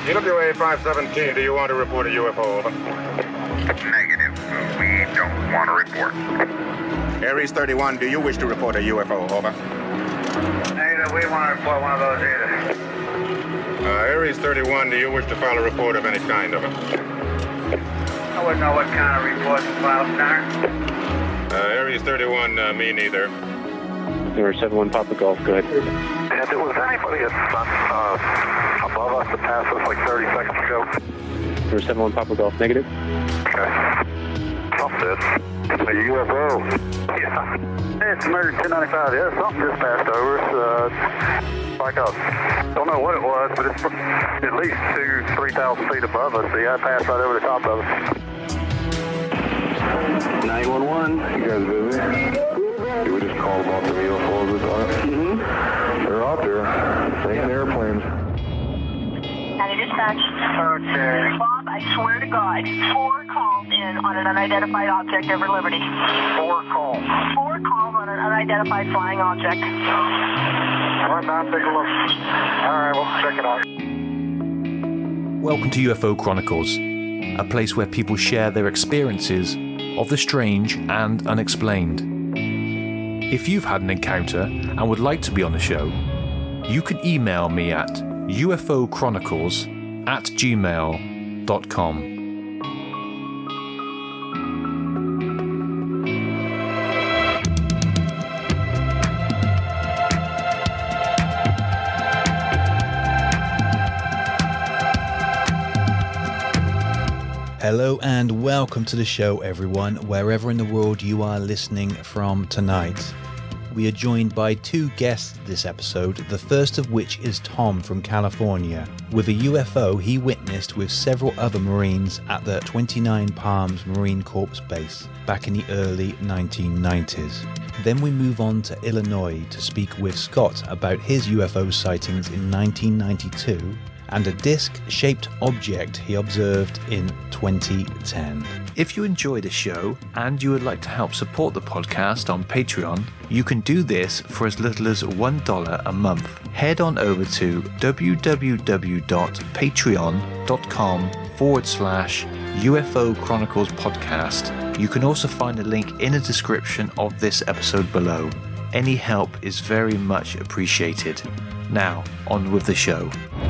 EWA 517, do you want to report a UFO? Over. Negative. We don't want to report. Aries 31, do you wish to report a UFO? Over. Negative. We want to report one of those either. Aries 31, do you wish to file a report of any kind? Over. I wouldn't know what kind of report to file, Center. Aries 31, me neither. 71 Papa Golf, go ahead. And there was anybody above us that passed us like 30 seconds ago? 71 Papa Golf, negative. Okay. Something. A UFO. Yeah. It's American 1095. Yeah, something just passed over us. Like don't know what it was, but it's at least 2,000-3,000 feet above us. Yeah, it passed right over the top of us. 911. You guys busy? We just called about the UFOs this time. Mm-hmm. They're out there. Taking airplanes. County Dispatch. Okay. Bob, I swear to God, 4 calls in on an unidentified object over Liberty. 4 calls. 4 calls on an unidentified flying object. All right, now take a look. All right, we'll check it out. Welcome to UFO Chronicles, a place where people share their experiences of the strange and unexplained. If you've had an encounter and would like to be on the show, you can email me at ufochronicles@gmail.com. Hello and welcome to the show, everyone, wherever in the world you are listening from tonight. We are joined by 2 guests this episode, the first of which is Tom from California, with a UFO he witnessed with several other Marines at the 29 Palms Marine Corps base back in the early 1990s. Then we move on to Illinois to speak with Scott about his UFO sightings in 1992 and a disc-shaped object he observed in 2010. If you enjoy the show and you would like to help support the podcast on Patreon, you can do this for as little as $1 a month. Head on over to www.patreon.com/UFO Chronicles Podcast. You can also find a link in the description of this episode below. Any help is very much appreciated. Now, on with the show.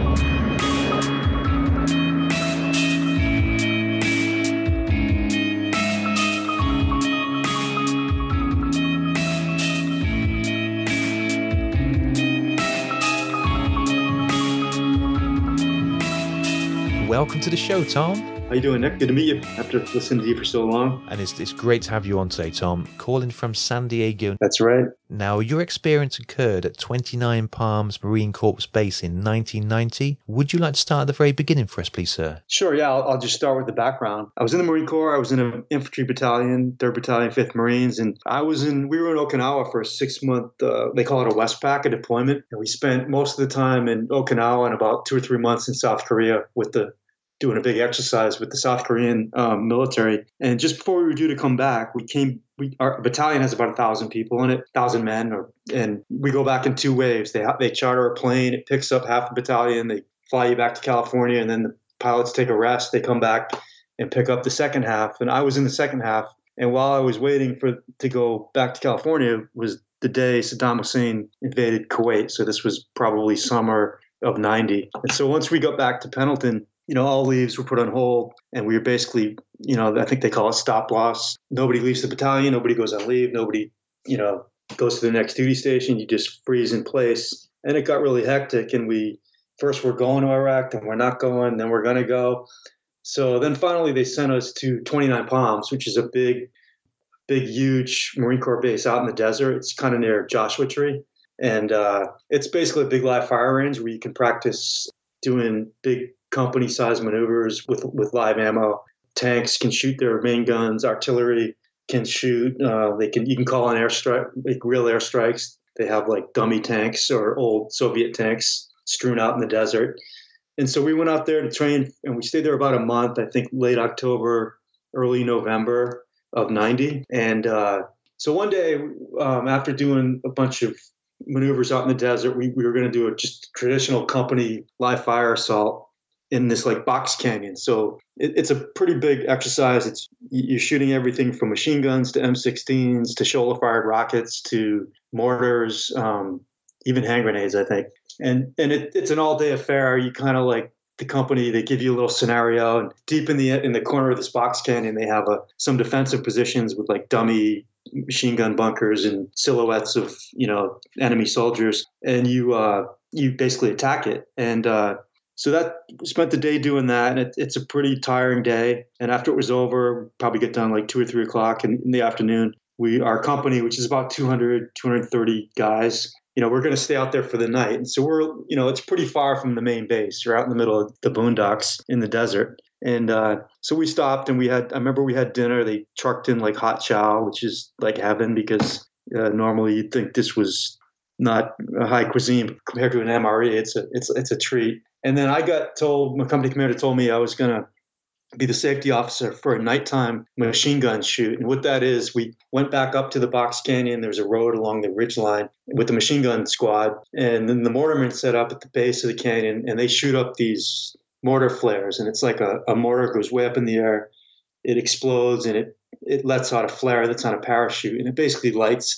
Welcome to the show, Tom. How you doing, Nick? Good to meet you after listening to you for so long. And it's great to have you on today, Tom, calling from San Diego. That's right. Now, your experience occurred at 29 Palms Marine Corps Base in 1990. Would you like to start at the very beginning for us, please, sir? Sure, yeah. I'll just start with the background. I was in the Marine Corps. I was in an infantry battalion, 3rd Battalion, 5th Marines, and we were in Okinawa for a 6-month, they call it a Westpac, a deployment. And we spent most of the time in Okinawa and about 2 or 3 months in South Korea doing a big exercise with the South Korean military. And just before we were due to come back, our battalion has about 1,000 people in it, 1,000 men, and we go back in 2 waves. They charter a plane, it picks up half the battalion, they fly you back to California, and then the pilots take a rest, they come back and pick up the second half. And I was in the second half, and while I was waiting to go back to California was the day Saddam Hussein invaded Kuwait. So this was probably summer of 90. And so once we got back to Pendleton, all leaves were put on hold, and we were basically, I think they call it stop loss. Nobody leaves the battalion, nobody goes on leave, nobody, goes to the next duty station. You just freeze in place. And it got really hectic, and we're going to Iraq, then we're not going, then we're going to go. So then finally they sent us to 29 Palms, which is a big, huge Marine Corps base out in the desert. It's kind of near Joshua Tree. And it's basically a big live fire range where you can practice doing big company-sized maneuvers with live ammo. Tanks can shoot their main guns. Artillery can shoot. You can call in airstrike, like real airstrikes. They have like dummy tanks or old Soviet tanks strewn out in the desert. And so we went out there to train, and we stayed there about a month. I think late October, early November of 90. And so one day, after doing a bunch of maneuvers out in the desert, we were going to do just traditional company live fire assault. in this like box canyon. So it's a pretty big exercise. You're shooting everything from machine guns to M16s to shoulder fired rockets to mortars, even hand grenades, I think. And it's an all day affair. You kind of like the company, they give you a little scenario, and deep in the corner of this box canyon, they have some defensive positions with like dummy machine gun bunkers and silhouettes of, enemy soldiers. And you basically attack it. And, so that spent the day doing that, and it's a pretty tiring day. And after it was over, probably get done like 2 or 3 o'clock in the afternoon. Our company, which is about 230 guys, we're going to stay out there for the night. And so we're, it's pretty far from the main base. You're out in the middle of the boondocks in the desert. And so we stopped, and I remember we had dinner. They trucked in like hot chow, which is like heaven, because normally you'd think this was not a high cuisine, but compared to an MRE, it's a treat. And then I got told, my company commander told me I was going to be the safety officer for a nighttime machine gun shoot. And what that is, we went back up to the box canyon. There's a road along the ridge line with the machine gun squad. And then the mortarmen set up at the base of the canyon, and they shoot up these mortar flares. And it's like a mortar goes way up in the air. It explodes, and it lets out a flare that's on a parachute. And it basically lights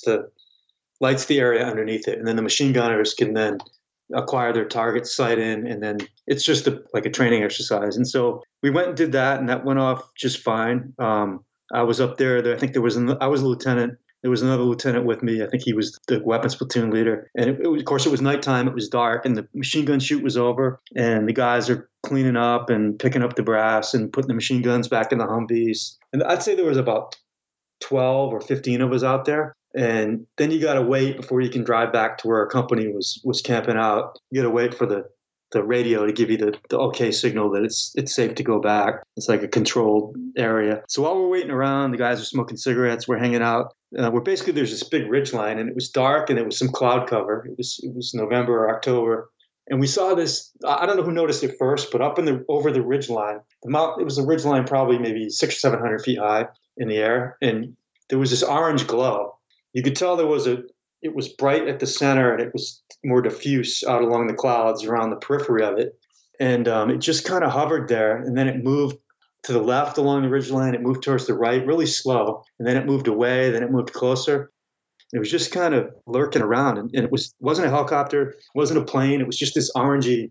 the area underneath it. And then the machine gunners can then acquire their target, sight in, and then it's just like a training exercise. And so we went and did that, and that went off just fine. I was up there. I think I was a lieutenant. There was another lieutenant with me. I think he was the weapons platoon leader. And of course, it was nighttime. It was dark, and the machine gun shoot was over. And the guys are cleaning up and picking up the brass and putting the machine guns back in the Humvees. And I'd say there was about 12 or 15 of us out there. And then you got to wait before you can drive back to where our company was camping out. You got to wait for the radio to give you the okay signal that it's safe to go back. It's like a controlled area. So while we're waiting around, the guys are smoking cigarettes. We're hanging out. There's this big ridge line, and it was dark, and it was some cloud cover. It was November or October. And we saw this, I don't know who noticed it first, but over the ridge line, it was a ridge line probably maybe 600 or 700 feet high in the air. And there was this orange glow. You could tell it was bright at the center, and it was more diffuse out along the clouds around the periphery of it. And it just kind of hovered there, and then it moved to the left along the ridgeline. It moved towards the right, really slow, and then it moved away, then it moved closer. It was just kind of lurking around, and it wasn't a helicopter, it wasn't a plane. It was just this orangey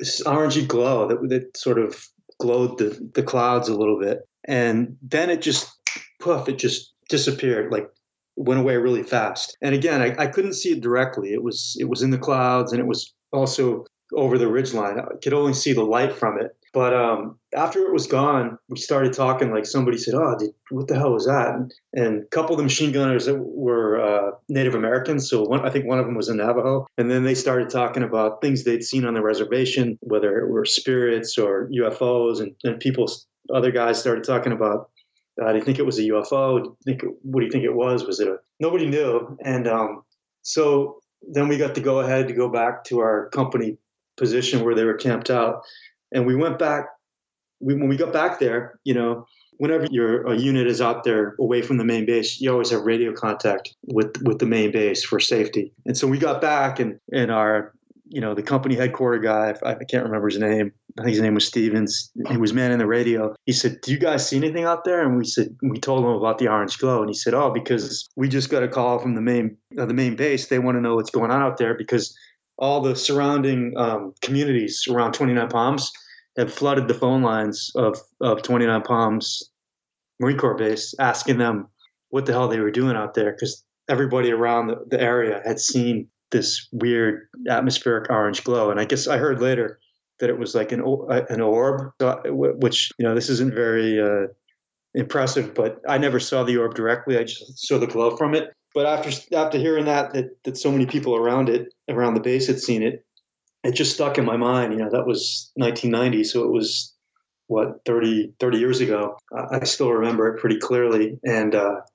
glow that sort of glowed the clouds a little bit. And then it just disappeared, like went away really fast. And again, I couldn't see it directly. It was in the clouds, and it was also over the ridgeline. I could only see the light from it. But after it was gone, we started talking. Like somebody said, "Oh, what the hell was that?" And a couple of the machine gunners that were Native Americans. So I think one of them was a Navajo. And then they started talking about things they'd seen on the reservation, whether it were spirits or UFOs. And other guys started talking about, do you think it was a UFO? What do you think it was? Was it nobody knew. And so then we got to go ahead to go back to our company position where they were camped out. And we went back, when we got back there, whenever a unit is out there away from the main base, you always have radio contact with the main base for safety. And so we got back, and our, the company headquarter guy, I can't remember his name. I think his name was Stevens. He was manning the radio. He said, "Do you guys see anything out there?" And we told him about the orange glow. And he said, "Oh, because we just got a call from the main base. They want to know what's going on out there because all the surrounding communities around 29 Palms have flooded the phone lines of 29 Palms Marine Corps base, asking them what the hell they were doing out there, because everybody around the area had seen this weird atmospheric orange glow." And I guess I heard later that it was like an orb, which, this isn't very impressive, but I never saw the orb directly. I just saw the glow from it. But after hearing that so many people around the base had seen it, it just stuck in my mind. That was 1990, so it was, 30 years ago. I still remember it pretty clearly. And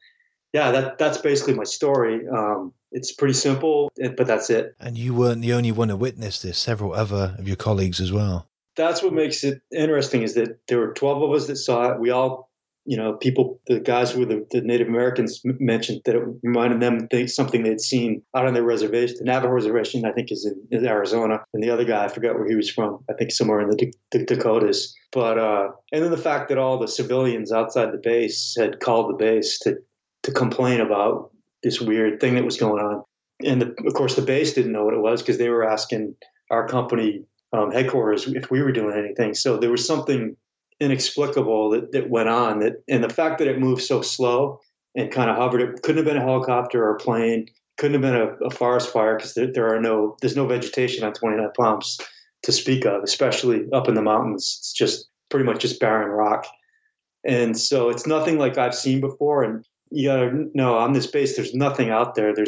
that's basically my story. It's pretty simple, but that's it. And you weren't the only one to witness this. Several other of your colleagues as well. That's what makes it interesting, is that there were 12 of us that saw it. We all people, the guys who were the Native Americans mentioned that it reminded them of something they'd seen out on their reservation. The Navajo reservation, I think, is in Arizona. And the other guy, I forgot where he was from. I think somewhere in the Dakotas. But, and then the fact that all the civilians outside the base had called the base to complain about this weird thing that was going on. And of course, the base didn't know what it was because they were asking our company headquarters if we were doing anything. So there was something inexplicable that went on, and the fact that it moved so slow and kind of hovered, it couldn't have been a helicopter or a plane, couldn't have been a forest fire because there's no vegetation on 29 Palms to speak of, especially up in the mountains. It's just pretty much just barren rock. And so it's nothing like I've seen before. And you gotta know, on this base, there's nothing out there.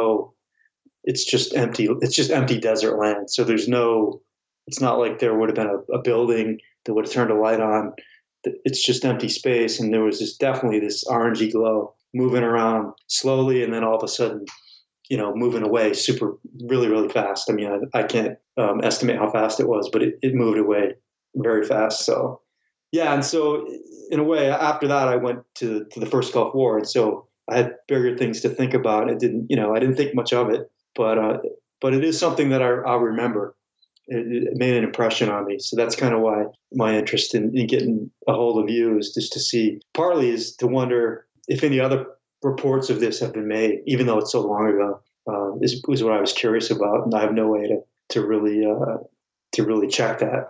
It's just empty. It's just empty desert land. So it's not like there would have been a building that would have turned a light on. It's just empty space. And there was definitely this orangey glow moving around slowly. And then all of a sudden, moving away really, really fast. I mean, I can't estimate how fast it was, but it moved away very fast. So, yeah. And so in a way, after that, I went to the first Gulf War. And so I had bigger things to think about. I didn't think much of it, but it is something that I'll remember. It made an impression on me. So that's kind of why my interest in getting a hold of you is just to see, partly is to wonder if any other reports of this have been made, even though it's so long ago, is what I was curious about. And I have no way to really check that.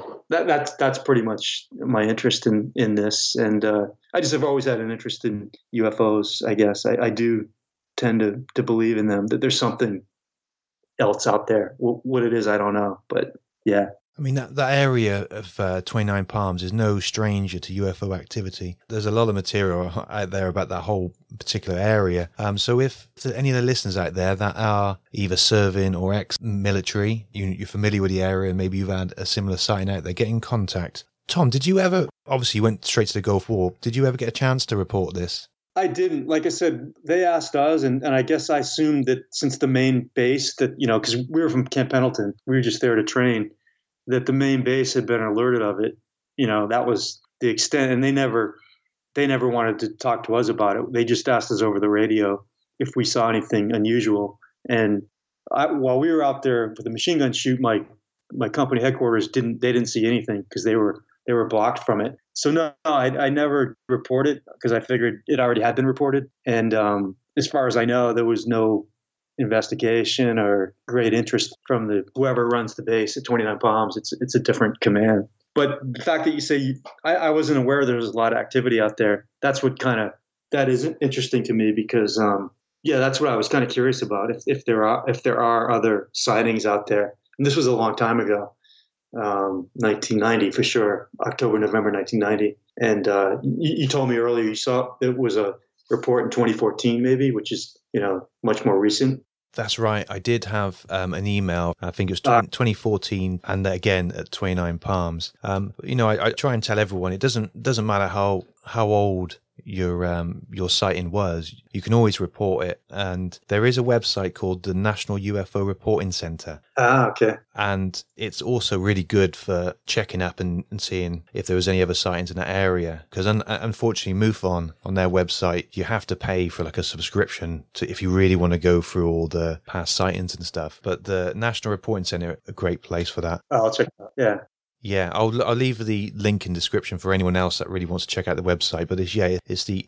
That's pretty much my interest in this. And I just have always had an interest in UFOs, I guess. I do tend to believe in them, that there's something else out there. What it is, I don't know, but yeah. I mean, that area of 29 Palms is no stranger to UFO activity. There's a lot of material out there about that whole particular area. So if any of the listeners out there that are either serving or ex-military, you're familiar with the area, maybe you've had a similar sighting out there, get in contact. Tom, did you ever, obviously you went straight to the Gulf War, did you ever get a chance to report this? I didn't. Like I said, they asked us, and I guess I assumed that since the main base that, because we were from Camp Pendleton, we were just there to train, that the main base had been alerted of it. That was the extent, and they never wanted to talk to us about it. They just asked us over the radio if we saw anything unusual. And while we were out there for the machine gun shoot, my company headquarters didn't see anything because they were blocked from it. So no, I never reported because I figured it already had been reported. And as far as I know, there was no investigation or great interest from whoever runs the base at 29 Palms. It's a different command. But the fact that you say I wasn't aware there was a lot of activity out there, that's what that is interesting to me because that's what I was kind of curious about. If there are other sightings out there, and this was a long time ago. 1990 for sure, October, November 1990. And you told me earlier you saw it was a report in 2014 maybe, which is, much more recent. That's right. I did have an email, I think it was 2014, and again at 29 Palms. I try and tell everyone it doesn't matter how old your sighting was, you can always report it. And there is a website called the National UFO Reporting Center. Okay. And it's also really good for checking up and seeing if there was any other sightings in that area. Because unfortunately, MUFON, on their website, you have to pay for like a subscription if you really want to go through all the past sightings and stuff. But the National Reporting Center, a great place for that. Oh, I'll check it out. Yeah. Yeah, I'll leave the link in description for anyone else that really wants to check out the website. But it's the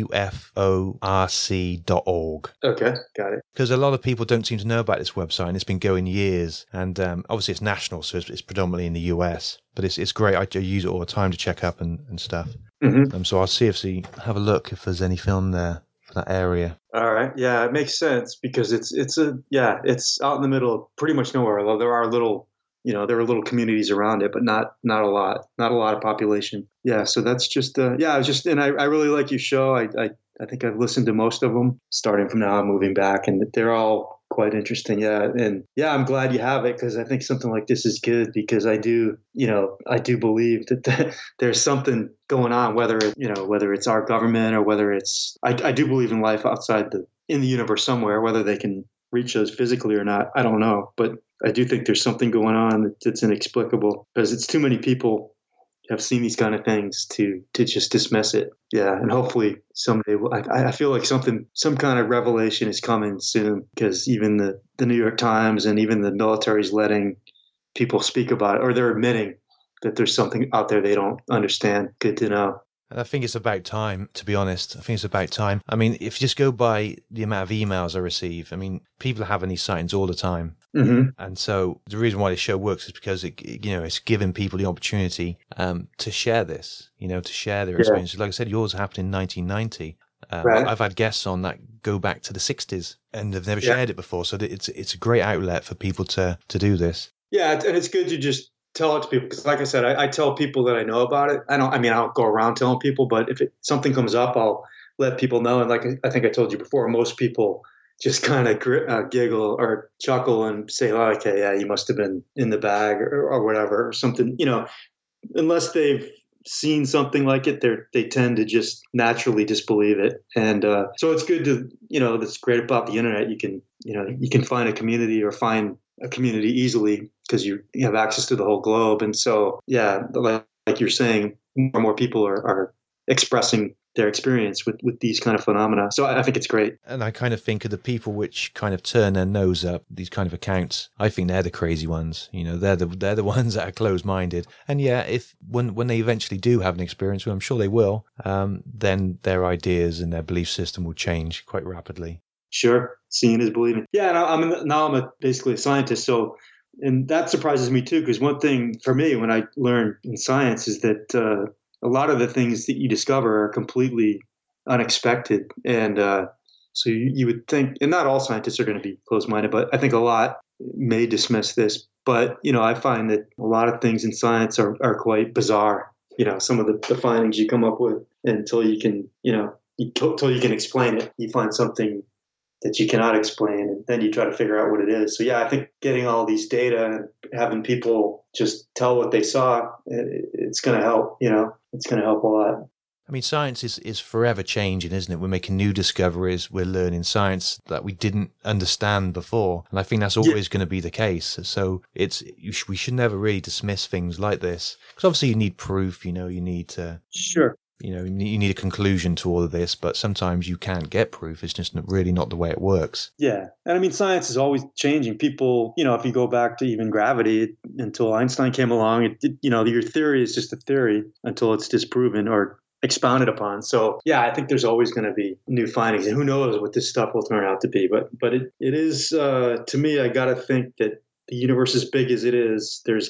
nuforc.org. Okay, got it. Because a lot of people don't seem to know about this website, and it's been going years. And obviously it's national, so it's predominantly in the US. But it's great. I use it all the time to check up and stuff. Mm-hmm. So I'll have a look if there's any film there for that area. All right. Yeah, it makes sense because it's out in the middle of pretty much nowhere. Although there are there are little communities around it, but not a lot of population. Yeah. So that's just, and I really like your show. I think I've listened to most of them starting from now, moving back, and they're all quite interesting. Yeah. And yeah, I'm glad you have it because I think something like this is good because I do believe that there's something going on, whether it's our government or whether it's, I do believe in life outside in the universe somewhere, whether they can reach us physically or not, I don't know. But I do think there's something going on that's inexplicable because it's too many people have seen these kind of things to just dismiss it. Yeah, and hopefully someday I feel like some kind of revelation is coming soon, because even the New York Times and even the military is letting people speak about it, or they're admitting that there's something out there they don't understand. Good to know. And I think it's about time, to be honest. I think it's about time. I mean, if you just go by the amount of emails I receive, I mean, people are having these sightings all the time. Mm-hmm. And so the reason why this show works is because it's giving people the opportunity to share this, to share their experiences. Like I said, yours happened in 1990. Right. I've had guests on that go back to the 60s, and they've never shared it before. So it's a great outlet for people to do this. Yeah, and it's good to just tell it to people, because like I said, I tell people that I know about it. I don't go around telling people, but if something comes up, I'll let people know. And like I think I told you before, most people just kind of giggle or chuckle and say, oh, okay, yeah, you must have been in the bag or whatever, or something, unless they've seen something like it, they tend to just naturally disbelieve it. And so it's good to, that's great about the internet. You can find a community or find a community easily because you have access to the whole globe. And so, yeah, like you're saying, more and more people are expressing their experience with these kind of phenomena. So I think it's great. And I kind of think of the people which kind of turn their nose up these kind of accounts. I think they're the crazy ones. They're the ones that are closed-minded. And yeah, if when they eventually do have an experience, well, I'm sure they will, then their ideas and their belief system will change quite rapidly. Sure, seeing is believing. Yeah, and I'm basically a scientist, so. And that surprises me too, because one thing for me when I learn in science is that a lot of the things that you discover are completely unexpected. And so you would think, and not all scientists are going to be closed-minded, but I think a lot may dismiss this. But, I find that a lot of things in science are quite bizarre. Some of the findings you come up with until you can, until you can explain it, you find something that you cannot explain, and then you try to figure out what it is. So yeah, I think getting all these data and having people just tell what they saw, it's going to help, it's going to help a lot. I mean, science is forever changing, isn't it? We're making new discoveries. We're learning science that we didn't understand before. And I think that's always going to be the case. So we should never really dismiss things like this. Because obviously you need proof, you need to... Sure. You need a conclusion to all of this, but sometimes you can't get proof. It's just really not the way it works. Yeah. And I mean, science is always changing. People, if you go back to even gravity, until Einstein came along, your theory is just a theory until it's disproven or expounded upon. So yeah, I think there's always going to be new findings, and who knows what this stuff will turn out to be. But it is, to me, I got to think that the universe, as big as it is, there's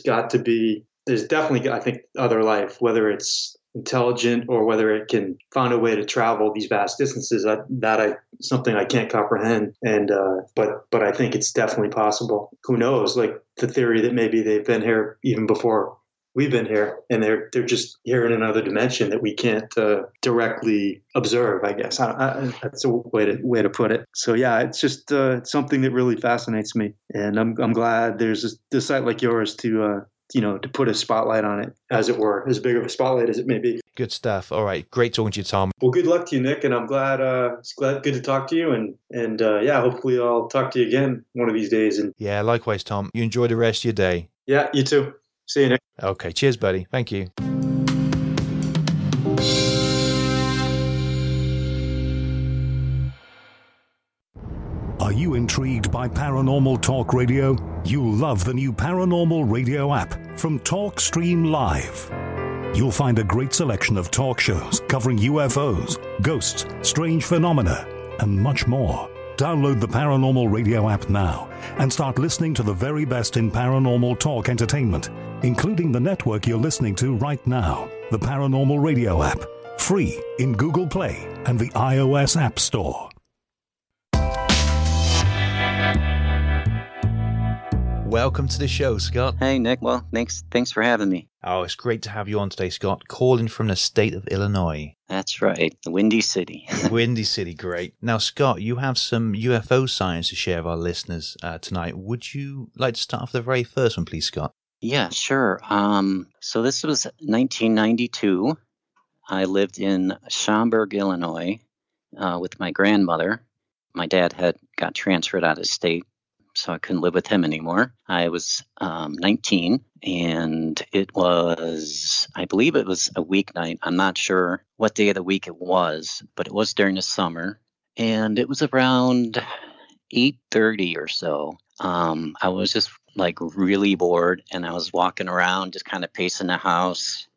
definitely, I think, other life, whether it's intelligent or whether it can find a way to travel these vast distances, something I can't comprehend. And but I think it's definitely possible. Who knows? Like the theory that maybe they've been here even before we've been here, and they're just here in another dimension that we can't directly observe, I guess. That's a way to put it. So yeah, it's just something that really fascinates me, and I'm glad there's a site like yours to put a spotlight on it, as it were, as big of a spotlight as it may be. Good stuff. All right. Great talking to you, Tom. Well, good luck to you, Nick. And I'm glad, good to talk to you. And yeah, hopefully I'll talk to you again one of these days. And yeah, likewise, Tom. You enjoy the rest of your day. Yeah, you too. See you, Nick. Okay. Cheers, buddy. Thank you. Are you intrigued by Paranormal Talk Radio? You'll love the new Paranormal Radio app from TalkStream Live. You'll find a great selection of talk shows covering UFOs, ghosts, strange phenomena, and much more. Download the Paranormal Radio app now and start listening to the very best in paranormal talk entertainment, including the network you're listening to right now, the Paranormal Radio app, free in Google Play and the iOS App Store. Welcome to the show, Scott. Hey, Nick. Well, thanks for having me. Oh, it's great to have you on today, Scott. Calling from the state of Illinois. That's right, the Windy City. Windy City, great. Now, Scott, you have some UFO science to share with our listeners tonight. Would you like to start off the very first one, please, Scott? Yeah, sure. So this was 1992. I lived in Schaumburg, Illinois, with my grandmother. My dad got transferred out of state. so I couldn't live with him anymore. I was 19, and I believe it was a weeknight. I'm not sure what day of the week it was, but it was during the summer, and it was around 8:30 or so. I was just like really bored, and I was walking around, just kind of pacing the house.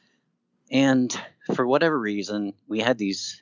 And for whatever reason, we had these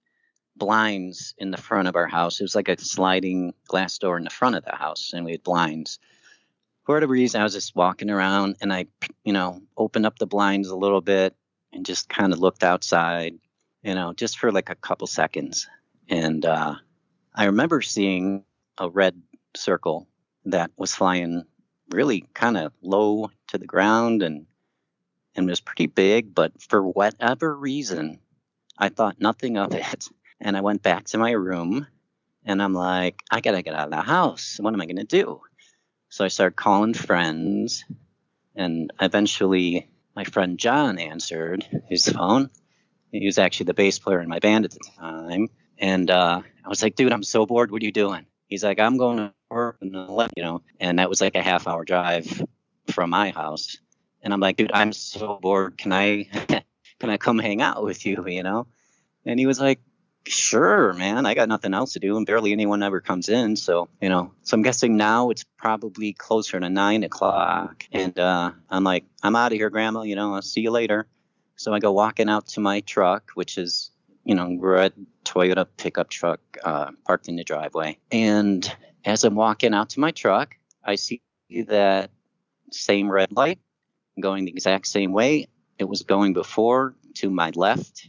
blinds in the front of our house. It was like a sliding glass door in the front of the house, and we had blinds. For whatever reason, I was just walking around, and I, opened up the blinds a little bit and just kind of looked outside, just for like a couple seconds. And I remember seeing a red circle that was flying really kind of low to the ground and was pretty big, but for whatever reason, I thought nothing of it. And I went back to my room, and I'm like, I got to get out of the house. What am I going to do? So I started calling friends, and eventually my friend John answered his phone. He was actually the bass player in my band at the time. And I was like, dude, I'm so bored. What are you doing? He's like, I'm going to work, and that was like a half-hour drive from my house. And I'm like, dude, I'm so bored. Can I come hang out with you, And he was like, sure, man, I got nothing else to do, and barely anyone ever comes in. So, so I'm guessing now it's probably closer to 9 o'clock. And I'm like, I'm out of here, Grandma, I'll see you later. So I go walking out to my truck, which is, red Toyota pickup truck parked in the driveway. And as I'm walking out to my truck, I see that same red light going the exact same way it was going before, to my left.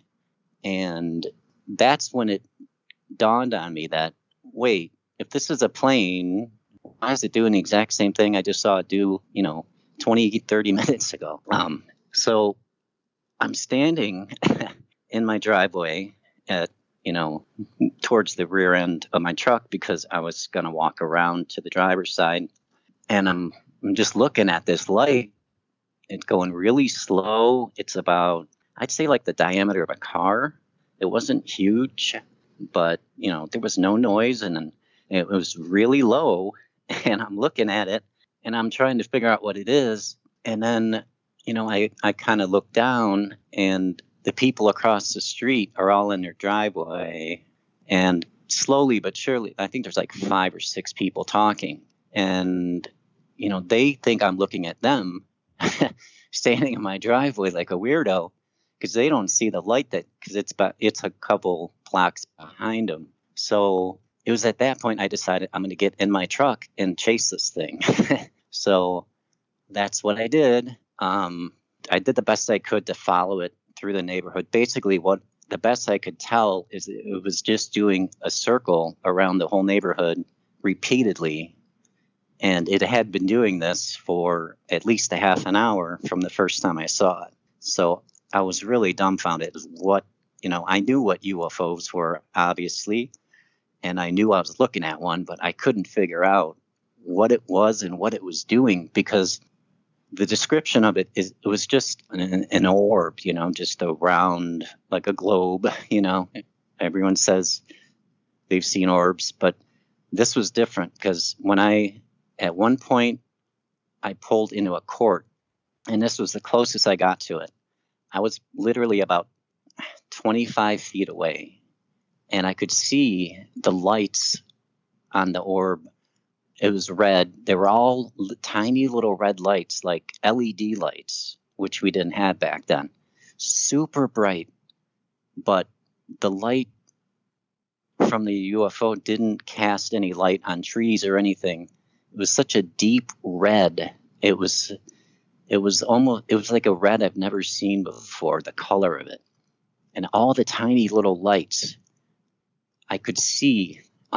And that's when it dawned on me that, wait, if this is a plane, why is it doing the exact same thing I just saw it do, 20, 30 minutes ago? So I'm standing in my driveway at, towards the rear end of my truck, because I was going to walk around to the driver's side. And I'm just looking at this light. It's going really slow. It's about, I'd say, like the diameter of a car. It wasn't huge, but, there was no noise, and it was really low. And I'm looking at it, and I'm trying to figure out what it is. And then, I kind of look down, and the people across the street are all in their driveway. And slowly but surely, I think there's like 5 or 6 people talking. And, they think I'm looking at them standing in my driveway like a weirdo, because they don't see the light because it's a couple blocks behind them. So it was at that point I decided I'm going to get in my truck and chase this thing. So that's what I did. I did the best I could to follow it through the neighborhood. Basically, what the best I could tell is it was just doing a circle around the whole neighborhood repeatedly. And it had been doing this for at least a half an hour from the first time I saw it. So I was really dumbfounded. I knew what UFOs were, obviously, and I knew I was looking at one, but I couldn't figure out what it was and what it was doing, because the description of it was just an orb, just a round, like a globe, Everyone says they've seen orbs, but this was different, because at one point I pulled into a court, and this was the closest I got to it. I was literally about 25 feet away, and I could see the lights on the orb. It was red. They were all tiny little red lights, like LED lights, which we didn't have back then. Super bright, but the light from the UFO didn't cast any light on trees or anything. It was such a deep red. It was like a red I've never seen before, the color of it. And all the tiny little lights, I could see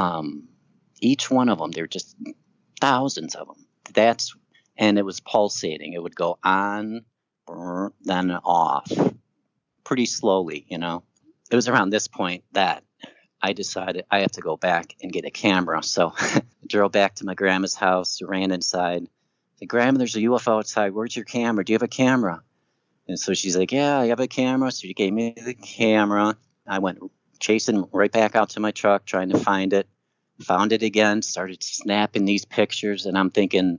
each one of them. There were just thousands of them. And it was pulsating. It would go on, then off, pretty slowly, It was around this point that I decided I have to go back and get a camera. So I drove back to my grandma's house, ran inside. I said, Grandma, there's a UFO outside. Where's your camera? Do you have a camera? And so she's like, yeah, I have a camera. So she gave me the camera. I went chasing right back out to my truck, trying to find it. found it again, started snapping these pictures, and I'm thinking,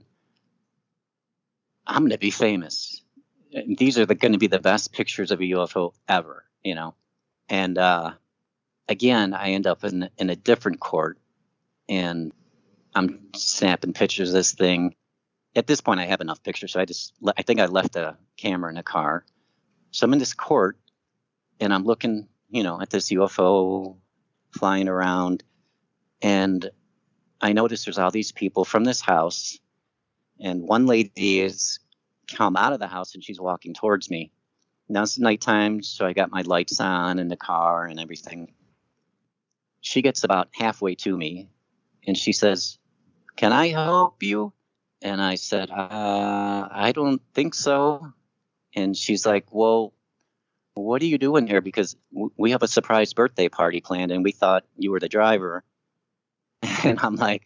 I'm going to be famous. These are going to be the best pictures of a UFO ever, you know. And again, I end up in a different court, and I'm snapping pictures of this thing. At this point, I have enough pictures, so I think I left the camera in the car. So I'm in this court, and I'm looking, you know, at this UFO flying around, and I notice there's all these people from this house, and one lady is come out of the house, and she's walking towards me. Now it's nighttime, so I got my lights on in the car and everything. She gets about halfway to me, and she says, "Can I help you?" And I said, "I don't think so." And she's like, "Well, what are you doing here? Because we have a surprise birthday party planned, and we thought you were the driver." And I'm like,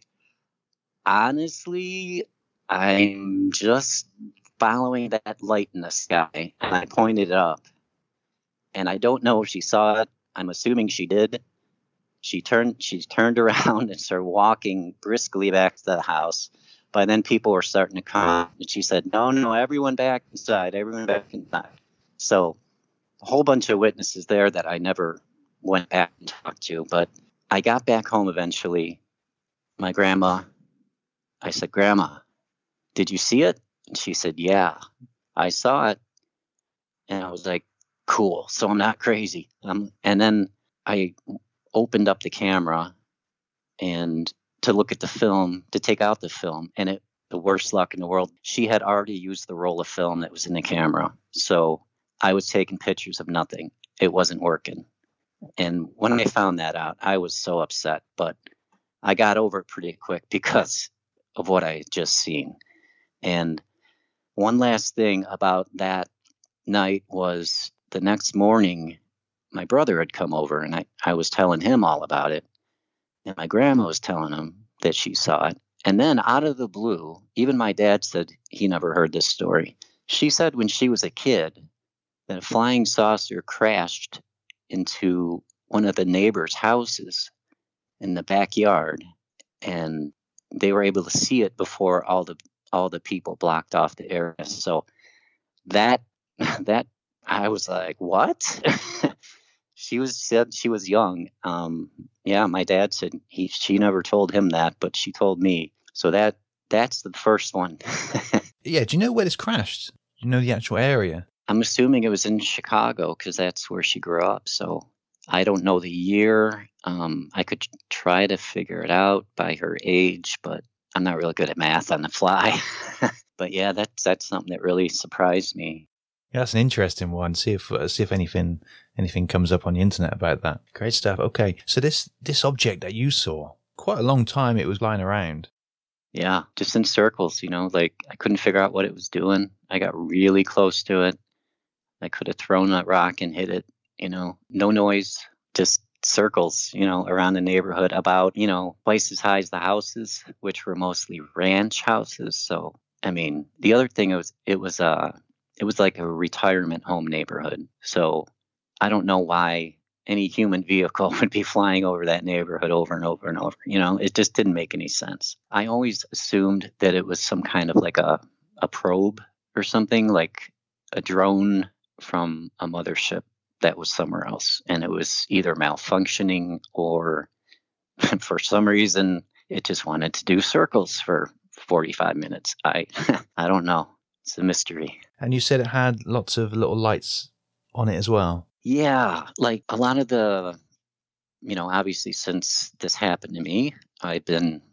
"Honestly, I'm just following that light in the sky." And I pointed it up. And I don't know if she saw it. I'm assuming she did. She turned around and started walking briskly back to the house. By then, people were starting to come. And she said, no, everyone back inside, everyone back inside. So a whole bunch of witnesses there that I never went back and talked to. But I got back home eventually. My grandma, I said, "Grandma, did you see it?" And she said, "Yeah, I saw it." And I was like, cool. So I'm not crazy. And then I opened up the camera and to look at the film, to take out the film. And the worst luck in the world, she had already used the roll of film that was in the camera. So I was taking pictures of nothing. It wasn't working. And when I found that out, I was so upset. But I got over it pretty quick because of what I had just seen. And one last thing about that night was the next morning, my brother had come over, and I was telling him all about it. And my grandma was telling him that she saw it. And then out of the blue, even my dad said he never heard this story. She said when she was a kid that a flying saucer crashed into one of the neighbors' houses in the backyard, and they were able to see it before all the people blocked off the area. So that I was like, what? Said she was young. Yeah, my dad said she never told him that, but she told me. So that's the first one. Yeah, do you know where this crashed? Do you know the actual area? I'm assuming it was in Chicago because that's where she grew up. So I don't know the year. I could try to figure it out by her age, but I'm not really good at math on the fly. But yeah, that's something that really surprised me. Yeah, that's an interesting one. See if anything comes up on the internet about that. Great stuff. Okay, so this object that you saw, quite a long time it was flying around. Yeah, just in circles, like I couldn't figure out what it was doing. I got really close to it. I could have thrown that rock and hit it, no noise, just circles, around the neighborhood about, twice as high as the houses, which were mostly ranch houses. So, I mean, the other thing it was like a retirement home neighborhood. So I don't know why any human vehicle would be flying over that neighborhood over and over and over. It just didn't make any sense. I always assumed that it was some kind of like a probe or something, like a drone from a mothership that was somewhere else. And it was either malfunctioning or for some reason it just wanted to do circles for 45 minutes. I don't know. It's a mystery. And you said it had lots of little lights on it as well. Yeah, like a lot of the, obviously since this happened to me, I've been,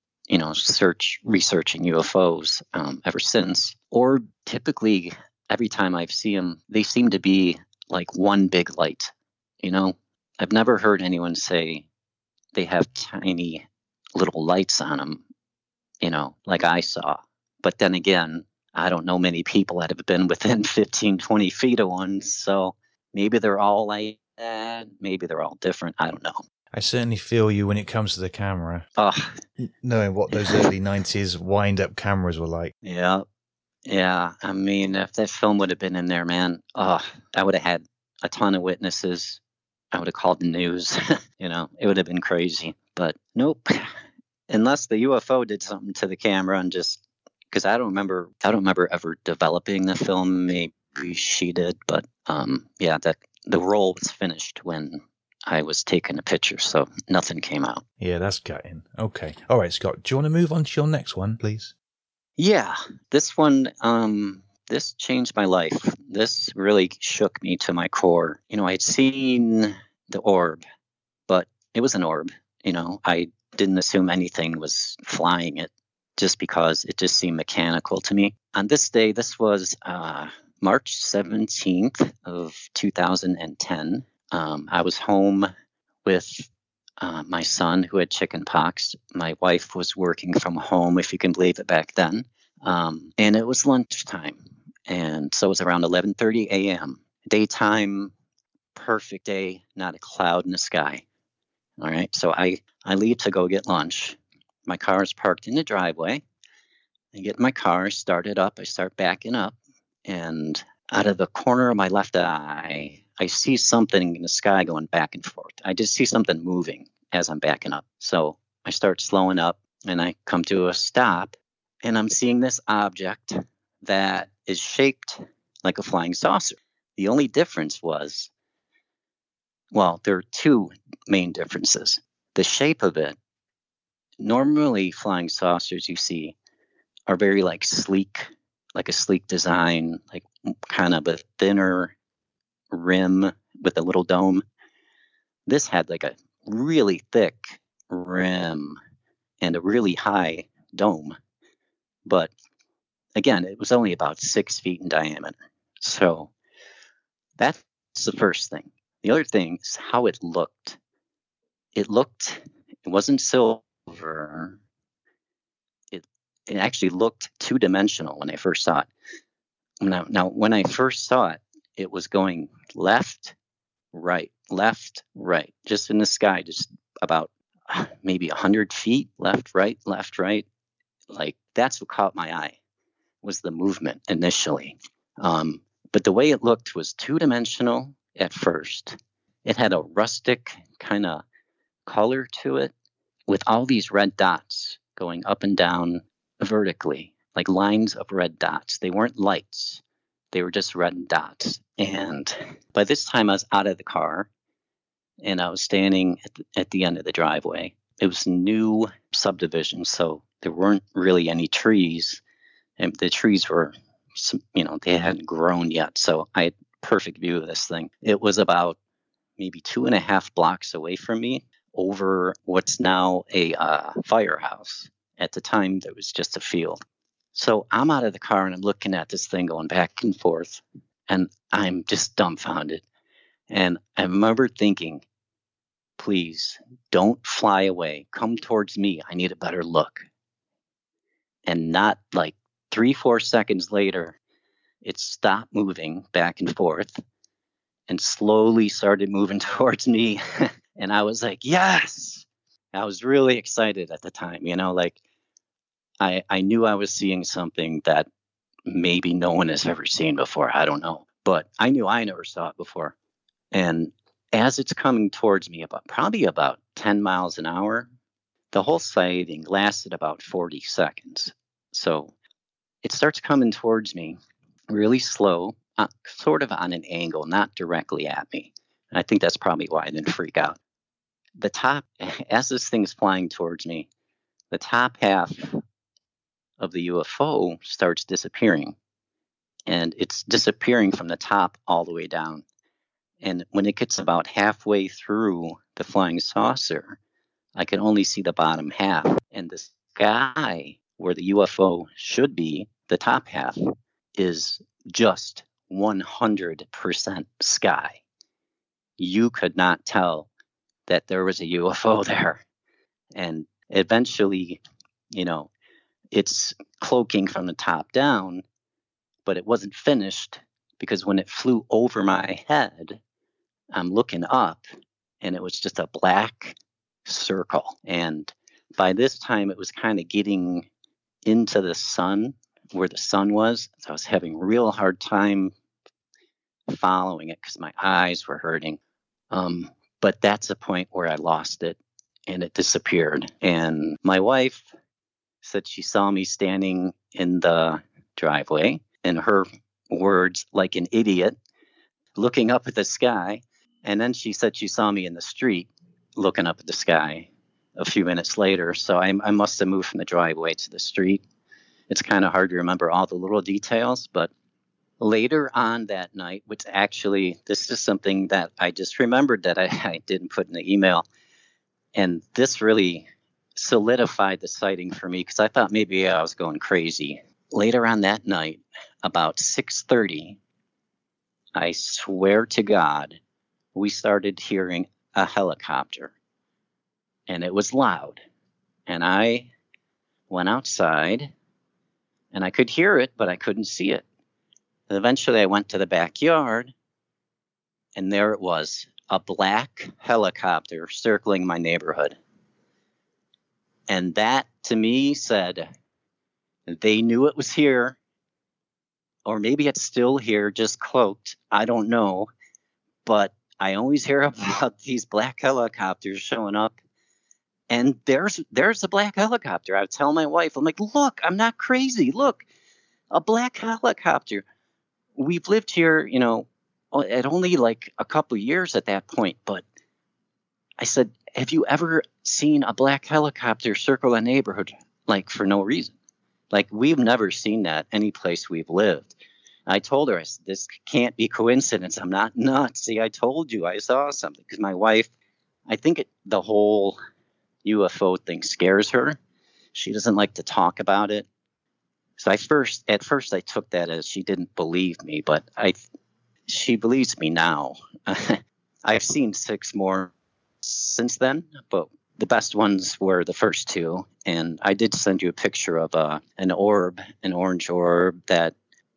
researching UFOs ever since. Or typically every time I've seen them, they seem to be like one big light. I've never heard anyone say they have tiny little lights on them, like I saw. But then again, I don't know many people that have been within 15, 20 feet of one. So maybe they're all like that. Maybe they're all different. I don't know. I certainly feel you when it comes to the camera. Oh. Knowing what those early 90s wind-up cameras were like. Yeah. Yeah. I mean, if that film would have been in there, man, I would have had a ton of witnesses. I would have called the news. It would have been crazy. But nope, unless the UFO did something to the camera and just, because I don't remember ever developing the film. Maybe she did, but yeah, that the roll was finished when I was taking a picture, so nothing came out. Yeah, that's gutting. Okay. All right, Scott, do you want to move on to your next one, please? Yeah, this one, this changed my life. This really shook me to my core. You know, I'd seen the orb, but it was an orb. You know, I didn't assume anything was flying it just because it just seemed mechanical to me. On this day, this was March 17th of 2010. I was home with my son who had chicken pox. My wife was working from home, if you can believe it, back then. And it was lunchtime. And so it was around 11:30 a.m. Daytime, perfect day, not a cloud in the sky. All right. So I leave to go get lunch. My car is parked in the driveway. I get in my car, start it up. I start backing up. And out of the corner of my left eye, I see something in the sky going back and forth. I just see something moving as I'm backing up. So I start slowing up and I come to a stop and I'm seeing this object that is shaped like a flying saucer. The only difference was, well, there are two main differences. The shape of it, normally flying saucers you see are very like a sleek design, like kind of a thinner rim with a little dome. This had like a really thick rim and a really high dome. But again, it was only about 6 feet in diameter. So that's the first thing. The other thing is how it looked. It wasn't silver. It actually looked two-dimensional when I first saw it. Now, when I first saw it, it was going left, right, just in the sky, just about maybe 100 feet, left, right. Like, that's what caught my eye, was the movement initially. But the way it looked was two-dimensional at first. It had a rustic kind of color to it with all these red dots going up and down vertically, like lines of red dots. They weren't lights. They were just red dots. And by this time, I was out of the car and I was standing at the end of the driveway. It was a new subdivision, so there weren't really any trees. And the trees were, they hadn't grown yet. So I had perfect view of this thing. It was about maybe 2.5 blocks away from me over what's now a firehouse. At the time, there was just a field. So I'm out of the car and I'm looking at this thing going back and forth, and I'm just dumbfounded. And I remember thinking, please don't fly away. Come towards me. I need a better look. And not like 3-4 seconds later, it stopped moving back and forth and slowly started moving towards me. And I was like, yes. I was really excited at the time, like I knew I was seeing something that maybe no one has ever seen before. I don't know. But I knew I never saw it before. And as it's coming towards me, probably about 10 miles an hour, the whole sighting lasted about 40 seconds. So it starts coming towards me really slow, sort of on an angle, not directly at me. And I think that's probably why I didn't freak out. The top, as this thing is flying towards me, the top half of the UFO starts disappearing. And it's disappearing from the top all the way down. And when it gets about halfway through the flying saucer, I can only see the bottom half. And the sky where the UFO should be, the top half, is just 100% sky. You could not tell that there was a UFO there. And eventually, it's cloaking from the top down, but it wasn't finished because when it flew over my head, I'm looking up and it was just a black circle. And by this time, it was kind of getting into the sun, where the sun was. So I was having a real hard time following it because my eyes were hurting. But that's a point where I lost it. and it disappeared. And my wife said she saw me standing in the driveway, in her words, like an idiot, looking up at the sky. And then she said she saw me in the street looking up at the sky a few minutes later. So I must have moved from the driveway to the street. It's kind of hard to remember all the little details, but later on that night, which actually, this is something that I just remembered that I didn't put in the email. And this really solidified the sighting for me because I thought maybe I was going crazy. Later on that night, about 6:30, I swear to God, we started hearing a helicopter. And it was loud. And I went outside, and I could hear it, but I couldn't see it. And eventually, I went to the backyard, and there it was, a black helicopter circling my neighborhood. And that, to me, said they knew it was here, or maybe it's still here, just cloaked. I don't know. But I always hear about these black helicopters showing up. And there's a black helicopter. I would tell my wife, I'm like, look, I'm not crazy. Look, a black helicopter. We've lived here, at only like a couple years at that point. But I said, have you ever seen a black helicopter circle a neighborhood, like for no reason? Like, we've never seen that any place we've lived. I told her, I said, this can't be coincidence. I'm not nuts. See, I told you I saw something. Because my wife, I think the whole UFO thing scares her. She doesn't like to talk about it. So at first I took that as she didn't believe me, but she believes me now. I've seen 6 more since then, but the best ones were the first 2. And I did send you a picture of an orange orb that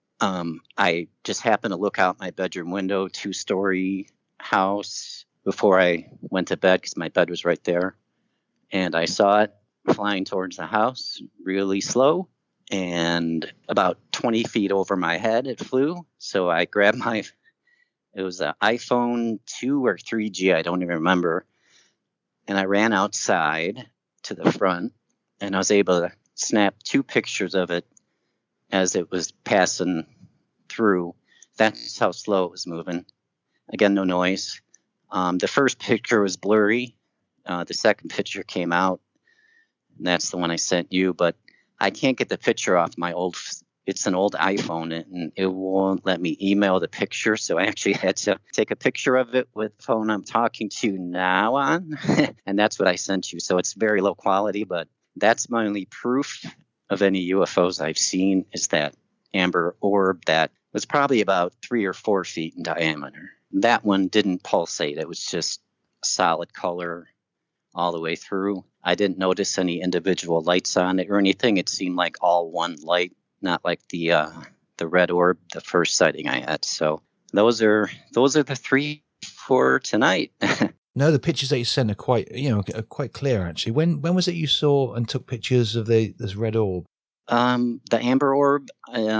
I just happened to look out my bedroom window, 2-story house, before I went to bed because my bed was right there. And I saw it flying towards the house really slow, and about 20 feet over my head it flew. So I grabbed it was an iPhone 2 or 3G, I don't even remember. And I ran outside to the front, and I was able to snap 2 pictures of it as it was passing through. That's how slow it was moving. Again, no noise. The first picture was blurry. The second picture came out, and that's the one I sent you, but I can't get the picture off my it's an old iPhone, and it won't let me email the picture, so I actually had to take a picture of it with the phone I'm talking to you now on, and that's what I sent you. So it's very low quality, but that's my only proof of any UFOs I've seen is that amber orb that was probably about 3 or 4 feet in diameter. That one didn't pulsate. It was just solid color all the way through. I didn't notice any individual lights on it or anything. It seemed like all one light, not like the red orb, the first sighting I had. So those are the 3 for tonight. No, the pictures that you sent are quite clear actually. When was it you saw and took pictures of this red orb? The amber orb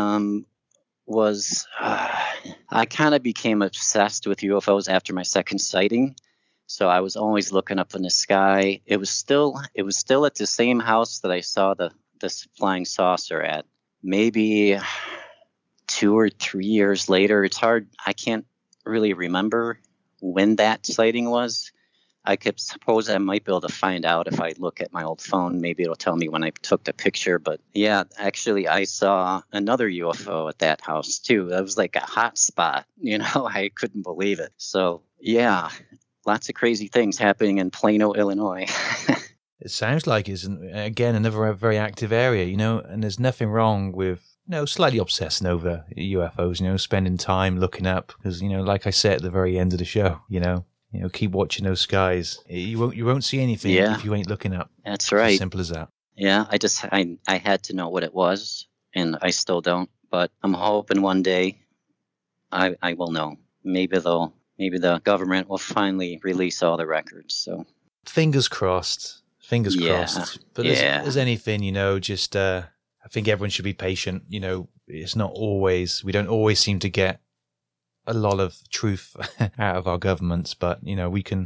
was I kind of became obsessed with UFOs after my second sighting. So I was always looking up in the sky. It was still at the same house that I saw this flying saucer at. Maybe 2 or 3 years later. It's hard. I can't really remember when that sighting was. I could suppose I might be able to find out if I look at my old phone. Maybe it'll tell me when I took the picture. But yeah, actually, I saw another UFO at that house too. That was like a hot spot. I couldn't believe it. So yeah. Lots of crazy things happening in Plano, Illinois. It sounds like it's, again, another very active area, and there's nothing wrong with, slightly obsessing over UFOs, spending time looking up because, like I said at the very end of the show, keep watching those skies. You won't see anything if you ain't looking up. That's right. It's as simple as that. Yeah, I had to know what it was, and I still don't, but I'm hoping one day I will know. Maybe the government will finally release all the records. So fingers crossed. But as anything, just I think everyone should be patient. It's not always. We don't always seem to get a lot of truth out of our governments, but we can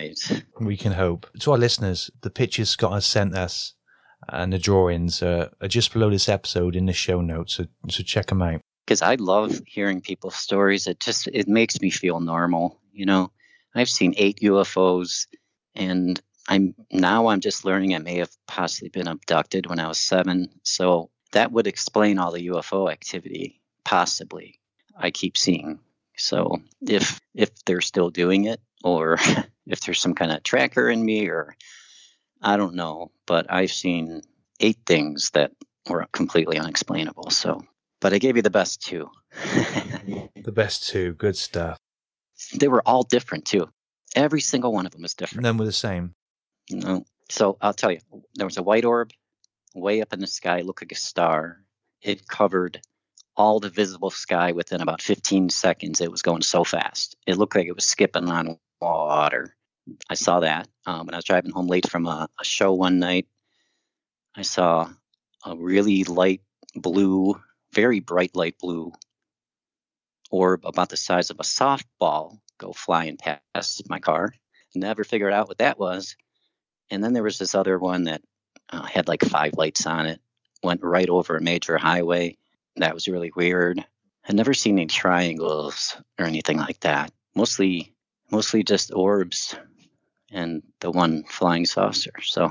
hope. To our listeners, the pictures Scott has sent us and the drawings are just below this episode in the show notes, so check them out. Because I love hearing people's stories. It makes me feel normal. I've seen 8 UFOs, and I'm just learning I may have possibly been abducted when I was 7. So that would explain all the UFO activity, possibly, I keep seeing. So if they're still doing it, or if there's some kind of tracker in me, or I don't know, but I've seen 8 things that were completely unexplainable. So, but I gave you the best 2. The best 2, good stuff. They were all different too. Every single one of them was different. None were the same. No. So I'll tell you, there was a white orb way up in the sky, looked like a star. It covered all the visible sky within about 15 seconds. It was going so fast. It looked like it was skipping on water. I saw that when I was driving home late from a show one night. I saw a really light blue, very bright light blue orb about the size of a softball go flying past my car. Never figured out what that was. And then there was this other one that had like 5 lights on it, went right over a major highway. That was really weird. I'd never seen any triangles or anything like that. Mostly just orbs and the one flying saucer. So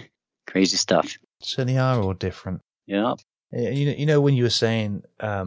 crazy stuff. Certainly are all different. Yeah. When you were saying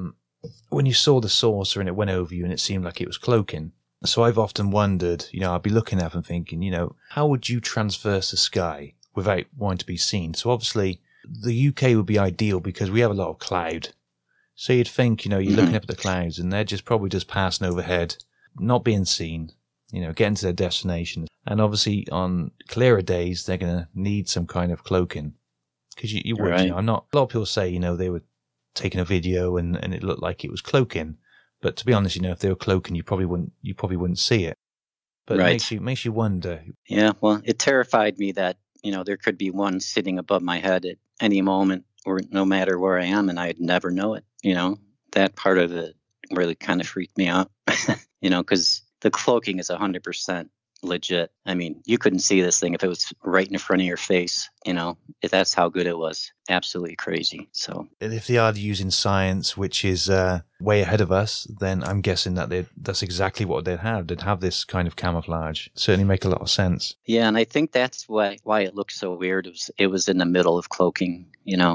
when you saw the saucer and it went over you and it seemed like it was cloaking. So I've often wondered, I'd be looking up and thinking, how would you transverse the sky without wanting to be seen? So obviously the UK would be ideal because we have a lot of cloud. So you'd think, you're looking up at the clouds and they're probably just passing overhead, not being seen, getting to their destination. And obviously on clearer days, they're going to need some kind of cloaking. Because you would, right. A lot of people say, they were taking a video and it looked like it was cloaking. But to be honest, if they were cloaking, you probably wouldn't see it. But right. It makes you wonder. Yeah, well, it terrified me that, there could be one sitting above my head at any moment, or no matter where I am, and I'd never know it. That part of it really kind of freaked me out. Because the cloaking is 100% legit. I mean, you couldn't see this thing if it was right in front of your face. If that's how good it was. Absolutely crazy. So if they are using science, which is way ahead of us, then I'm guessing that that's exactly what they'd have. They'd have this kind of camouflage. Certainly make a lot of sense. Yeah, and I think that's why it looked so weird. It was in the middle of cloaking,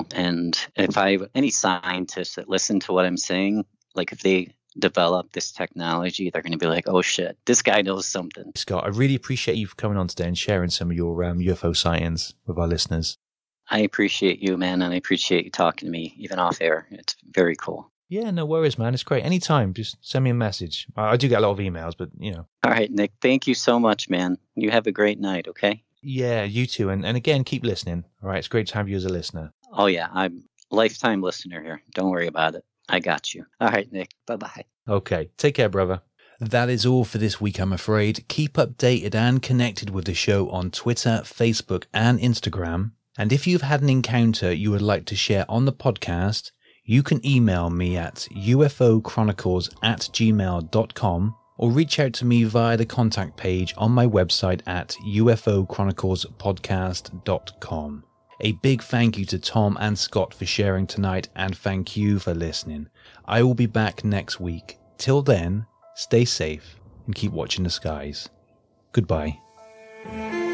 and if any scientists that listen to what I'm saying, like if they develop this technology, they're going to be like, oh shit, this guy knows something. Scott, I really appreciate you for coming on today and sharing some of your UFO sightings with our listeners. I appreciate you, man, and I appreciate you talking to me, even off air. It's very cool. Yeah, no worries, man. It's great. Anytime, just send me a message. I do get a lot of emails, but All right, Nick, thank you so much, man. You have a great night, okay? Yeah, you too. And again, keep listening. All right, it's great to have you as a listener. Oh, yeah, I'm a lifetime listener here. Don't worry about it. I got you. All right, Nick. Bye-bye. Okay. Take care, brother. That is all for this week, I'm afraid. Keep updated and connected with the show on Twitter, Facebook, and Instagram. And if you've had an encounter you would like to share on the podcast, you can email me at ufochronicles@gmail.com or reach out to me via the contact page on my website at ufochroniclespodcast.com. A big thank you to Tom and Scott for sharing tonight, and thank you for listening. I will be back next week. Till then, stay safe and keep watching the skies. Goodbye.